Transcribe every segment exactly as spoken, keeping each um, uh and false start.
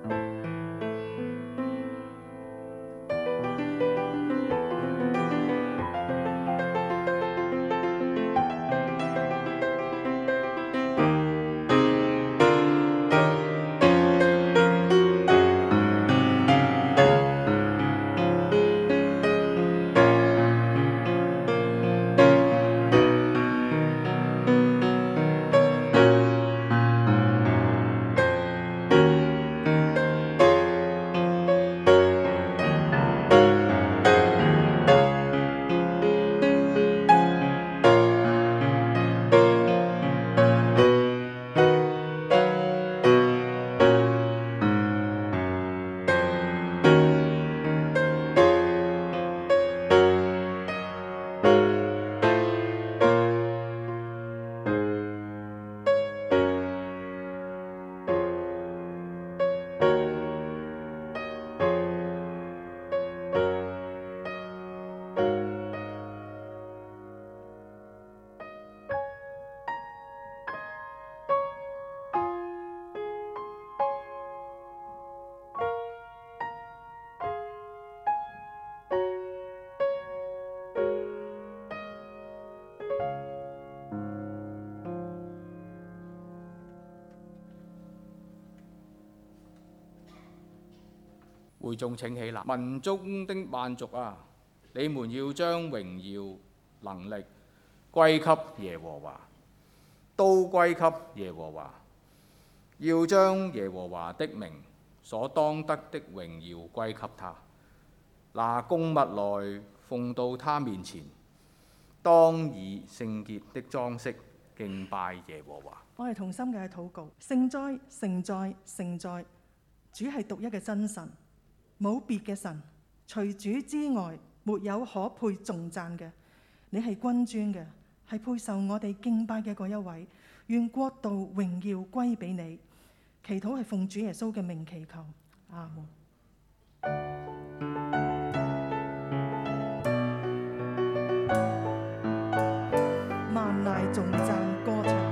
會眾請起立，民中的萬族啊，你們要將榮耀能力歸給耶和華，都歸給耶和華，要將耶和華的名所當得的榮耀歸給他。拿供物來奉到他面前，當以聖潔的裝飾敬拜耶和華。 我係同心嘅禱告，聖哉，聖哉，聖哉！主係獨一嘅真神，冇別嘅神，除主之外，沒有可配頌讚嘅。你係君尊嘅，係配受我哋敬拜嘅嗰一位。願國度榮耀歸俾你。祈禱係奉主耶穌嘅名祈求，阿門。萬籟頌讚歌唱。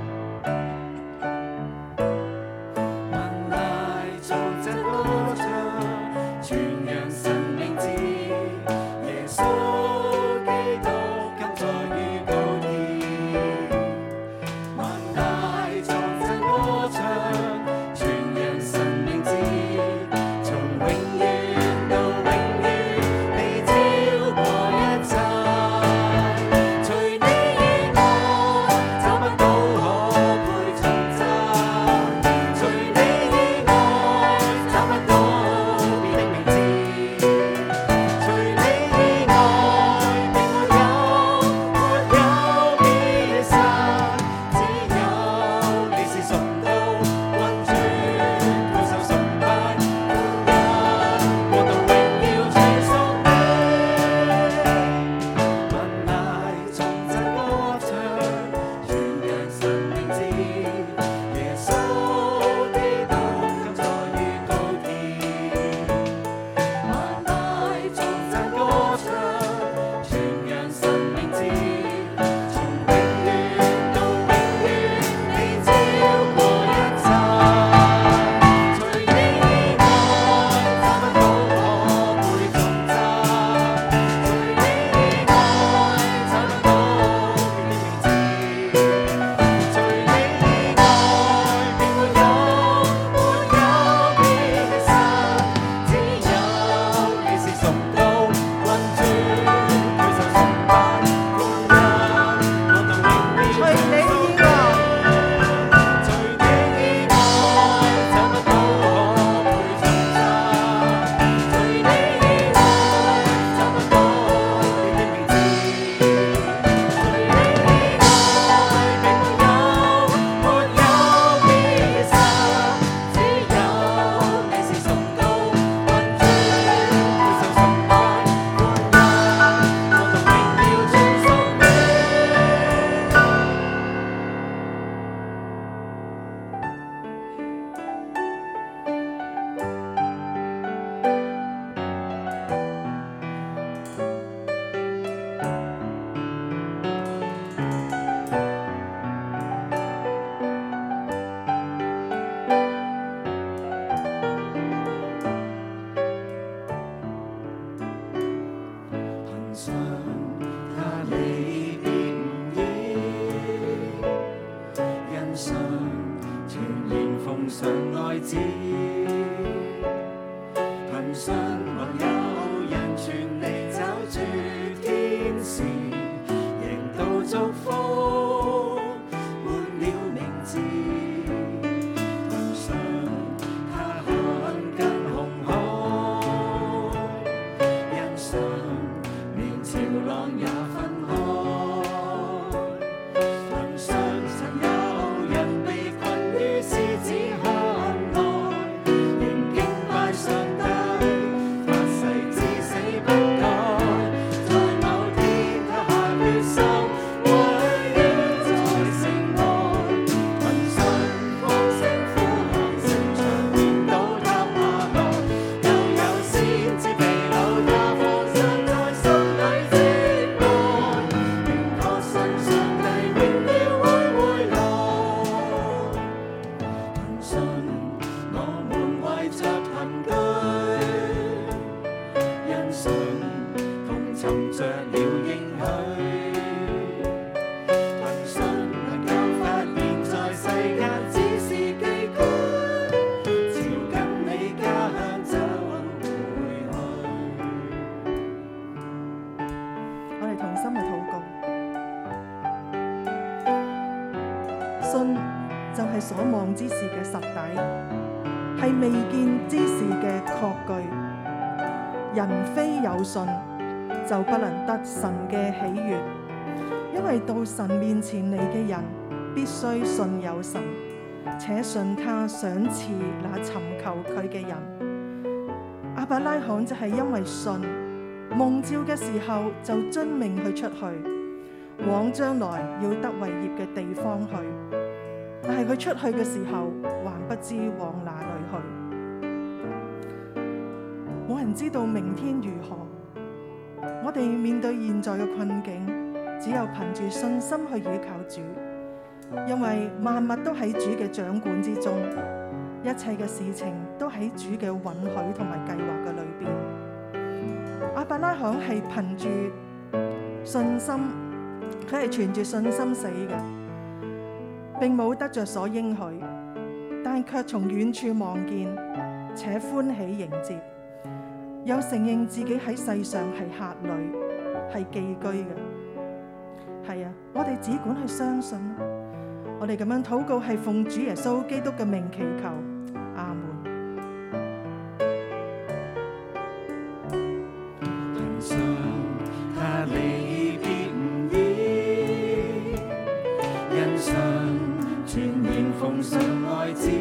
憑據，因信同尋着了應許。憑信能夠發現在世間只是寄居，朝跟你家鄉走回去。 我哋同心嘅禱告，信就係所望之事嘅實底，係未見之事嘅確據。人非有信，就不能得神嘅喜悅。因為到神面前嚟嘅人，必須信有神，且信他賞賜那尋求佢嘅人。亞伯拉罕就係因為信，蒙召嘅時候就遵命去出去，往將來要得為業嘅地方去。但係佢出去嘅時候，還不知往哪裏去。冇人知道明天如何。我哋面對現在嘅困境，只有憑住信心去倚靠主，因為萬物都喺主嘅掌管之中，一切嘅事情都喺主嘅允許同埋計劃嘅裏邊。亞伯拉罕係憑住信心，佢係存住信心死嘅，並冇得着所應許，但卻從遠處望見，且歡喜迎接，又承認自己喺世上係客旅，係寄居嘅。係啊，我哋只管去相信。我哋咁樣禱告係奉主耶穌基督嘅名祈求，阿門。 憑信他離別唔易，因信全然奉信愛子。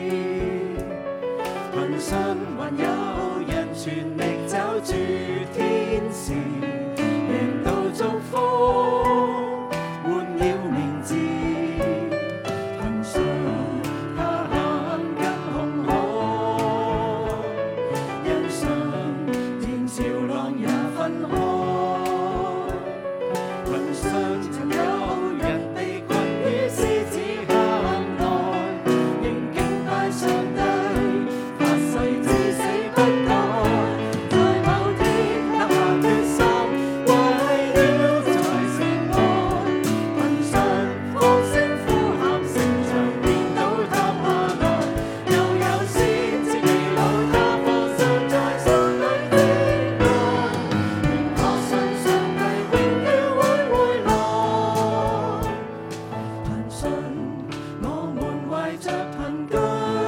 憑信還有人全力找住天使，贏到祝福，換了名字。憑信他行更紅海，因信天潮浪也分開。憑信曾有人被困於獅子坑內，仍敬拜上帝，發誓至死不改。在某天立下決心，為了在城外，憑信放聲呼喊，城牆變倒塌下來，又有先知記錄他放上在心裏的愛，仍確信上帝永遠會回來。憑信我們懷着憑據，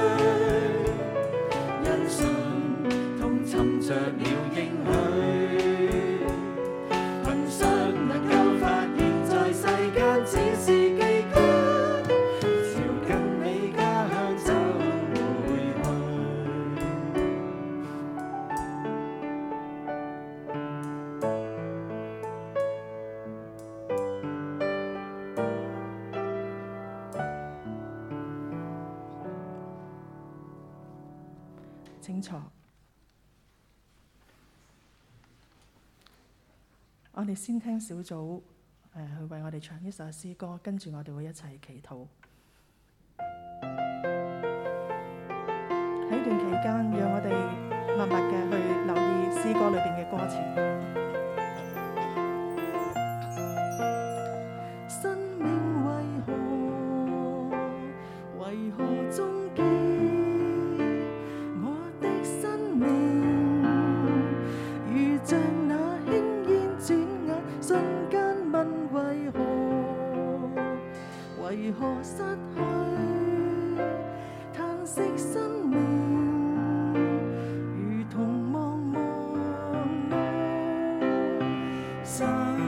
因信同尋着了應許。憑信能夠發現在世間只是寄居，朝跟你家鄉走回去。 請坐。我哋先聽小組誒、呃、去為我哋唱呢首詩歌，跟住我哋會一齊祈禱。喺段期間，讓我哋默默嘅去留意詩歌裏邊嘅歌詞。生命為何為何終結？我的生命如像那輕煙轉眼，瞬間問為何為何失去？嘆息生命如同茫茫路。 生，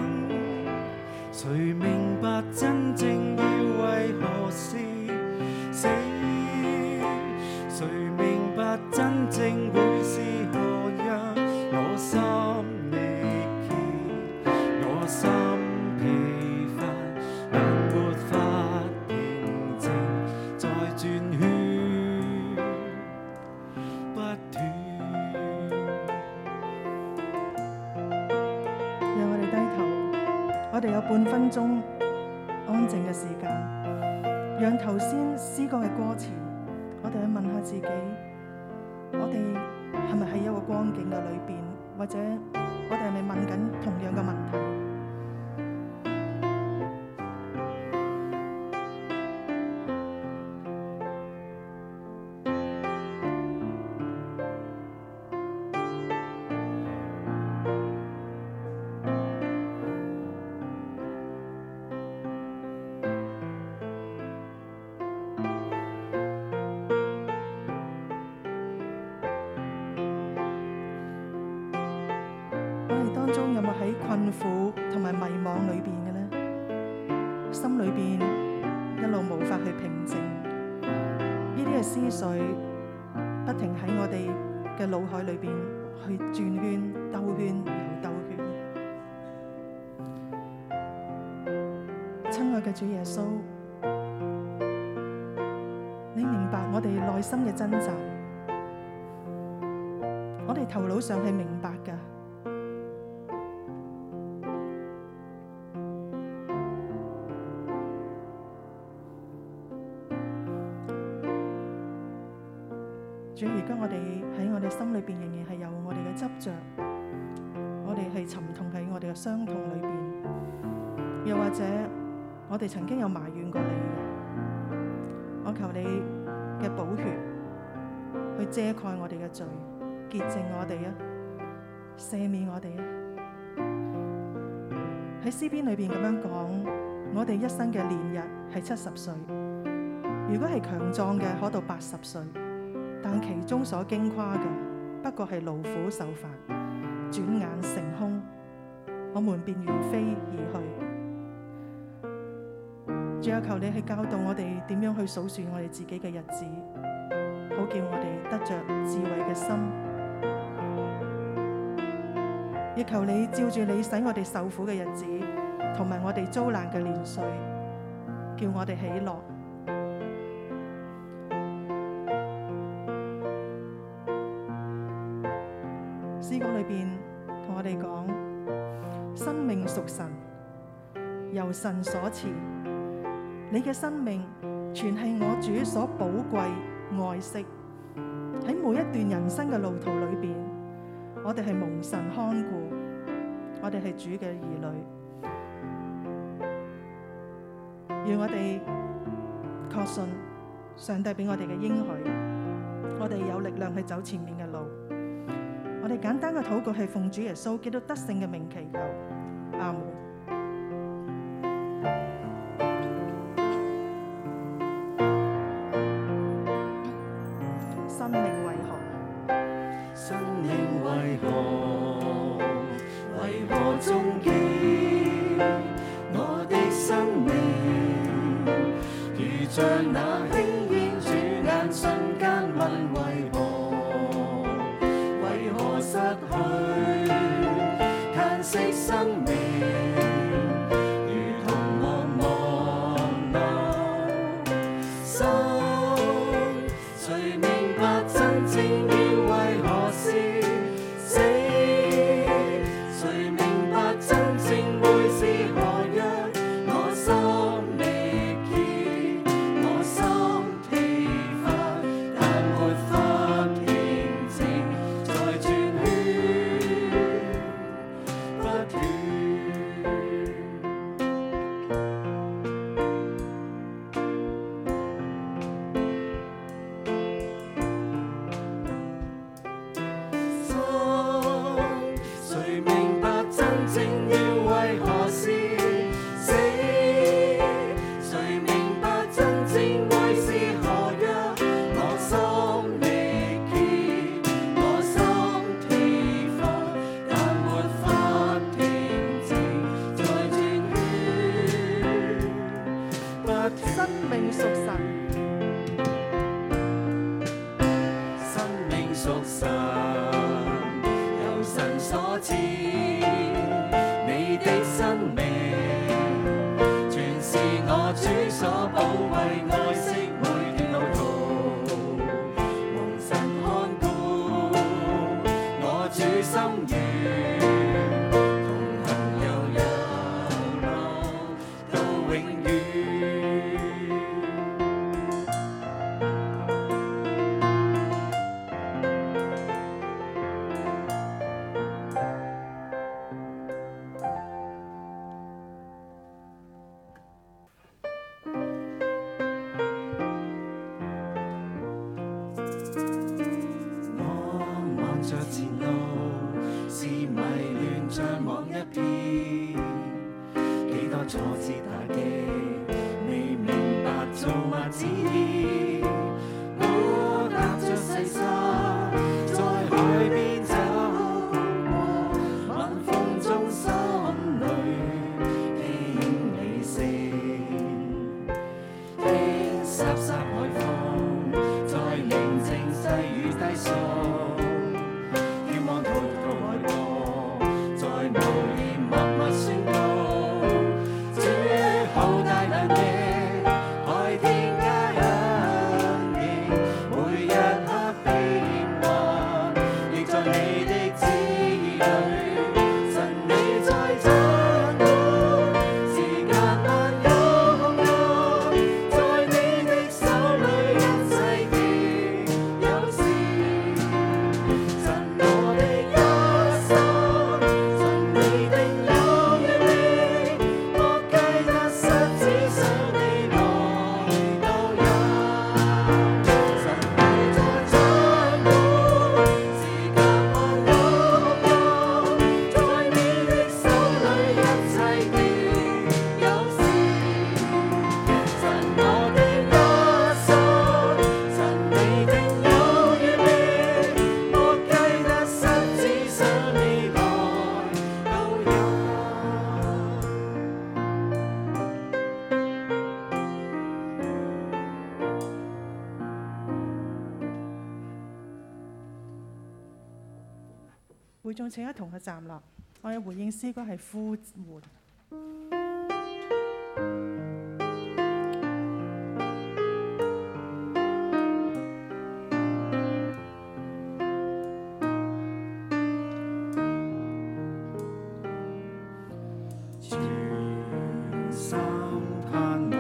誰明白真正要為何事死？誰明白真正會是何樣？我心力竭，我心疲乏，但沒法平靜，在轉圈不斷。 讓我哋低頭，我哋有半分鐘安靜嘅時間，讓頭先詩歌嘅歌詞，我哋去問下自己，我哋喺一個光景嘅裏邊，或者我哋係咪問緊同樣嘅問題？當中有冇喺困苦同埋迷惘裏邊嘅呢？心裏邊一路無法去平靜，呢啲嘅思緒不停喺我哋嘅腦海裏邊去轉圈、兜圈又兜圈。親愛嘅主耶穌，你明白我哋內心嘅掙扎，我哋頭腦上係明白㗎。主，而家我哋喺我哋心裏邊仍然係有我哋嘅執着，我哋係沉痛喺我哋嘅傷痛裏邊，又或者我哋曾經有埋怨過你嘅，我求你嘅寶血去遮蓋我哋嘅罪，潔淨我哋啊，赦免我哋啊。喺詩篇裏邊咁樣講，我哋一生嘅年日係七十歲，如果係強壯嘅，可到八十歲。但其中所經誇嘅，不過係勞苦受煩，轉眼成空，我們便如飛而去。主啊，求你去教導我哋點樣去數算我哋自己嘅日子，好叫我哋得着智慧嘅心。亦求你照住你使我哋受苦嘅日子，同埋我哋遭難嘅年歲，叫我哋喜樂。詩歌裏邊同我哋講，生命屬神，由神所賜。你嘅生命全係我主所寶貴愛惜。喺每一段人生嘅路途裏邊，我哋係蒙神看顧，我哋係主嘅兒女。讓我哋確信上帝俾我哋嘅應許，我哋有力量去走前面嘅路。我哋簡單嘅禱告係奉主耶穌基督得勝嘅名祈求，阿門。生命為何？ 生命為何？為何終結？我的生命如像那輕煙轉眼瞬間問為何？失去，嘆息生命，如同茫茫流心。誰明白真正要為何事死？誰明白真正會是何樣？我心力竭，我心疲乏，但沒法平靜。 着前路，是迷亂像網一片，幾多挫折打擊，未明白造物旨意。我踏着細沙，在海邊走過，晚風中心裏傾你聲，聽沙沙海風，在寧靜細雨低訴。 會眾請一同去站立，我嘅回應詩歌係呼喚。 全心盼望，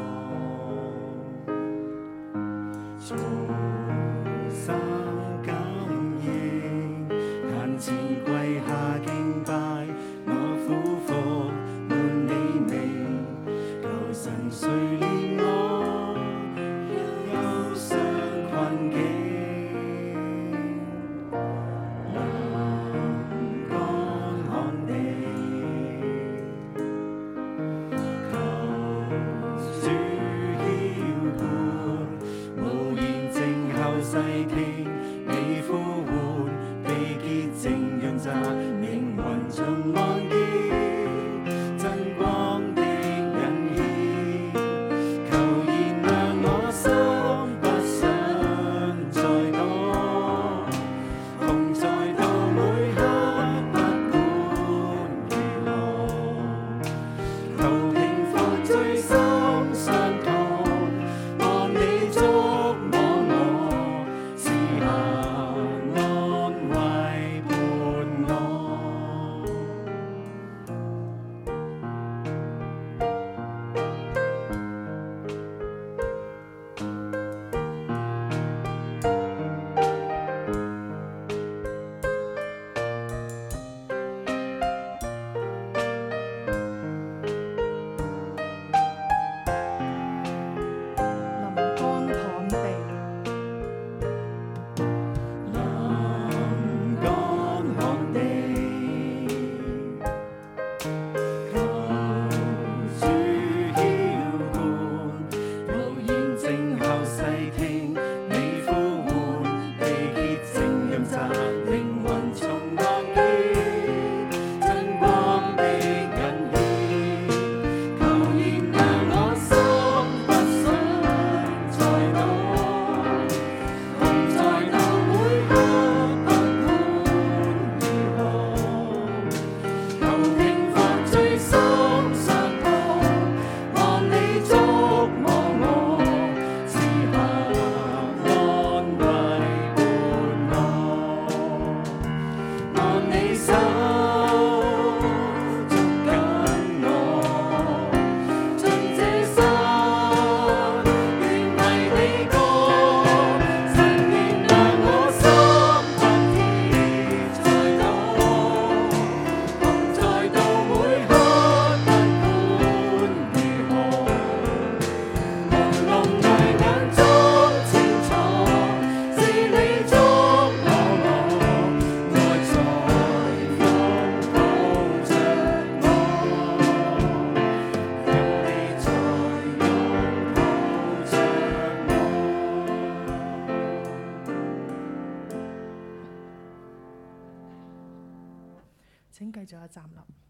衷心感應，壇前跪下敬拜，我俯伏繼續有站立。